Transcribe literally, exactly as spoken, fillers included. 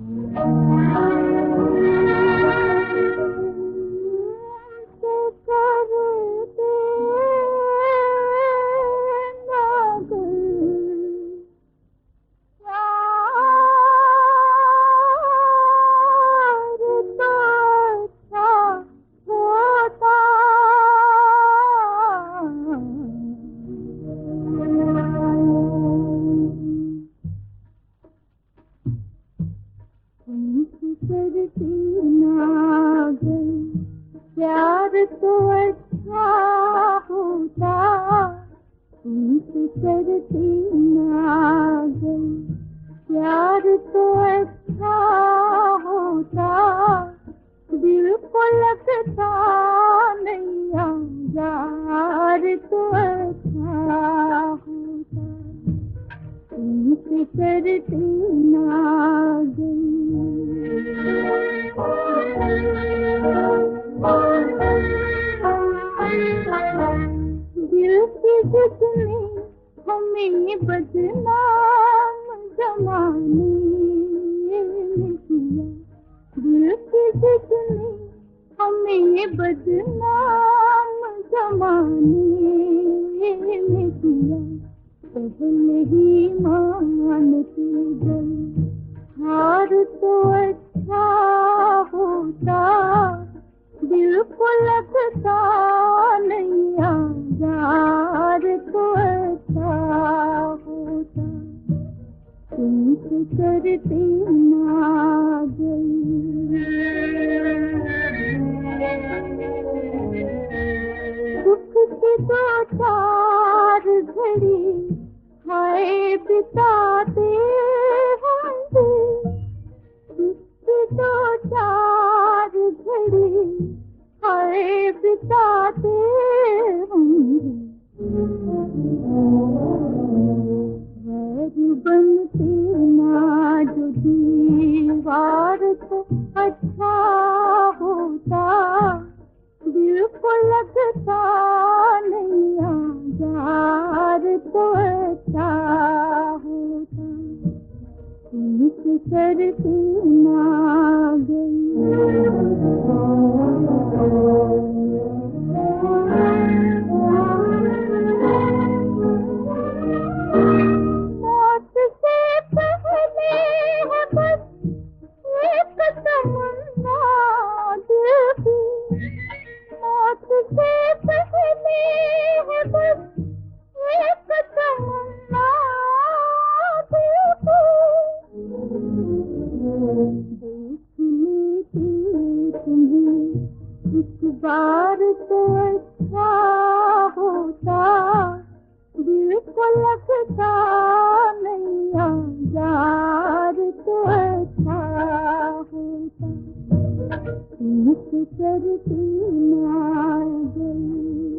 प्यार तो अच्छा होता, तुमसे करती नाज़, प्यार तो अच्छा होता, दिल को लगता नहीं यार तो अच्छा होता, तुमसे करती नाज़। दिल की जिसने हमें बदनाम जमाने में किया, दिल की जिसने हमें बदनाम जमाने में किया, पहले ही मानती गई हार तो अच्छा होता, दिल को लगता नहीं यार तो अच्छा होता, तुमसे करती नाज़। दुख की दो चार घड़ी हाय बिताते होंगे, दुख की दो चार घड़ी हाय बिताते होंगे, वैर बनते ना जो दीवार तो अच्छा होता, दिल को लगता नहीं यार तो अच्छा होता, तुमसे करती नाज़। मौत से पहले है बस एक तमन्ना दिल की, मौत से पहले है बस एक तमन्ना दिल की, देखने की तुम्हें इस बार तो अच्छा होता, दिल को लगता नहीं यार तो अच्छा होता, तुमसे करती नाज़।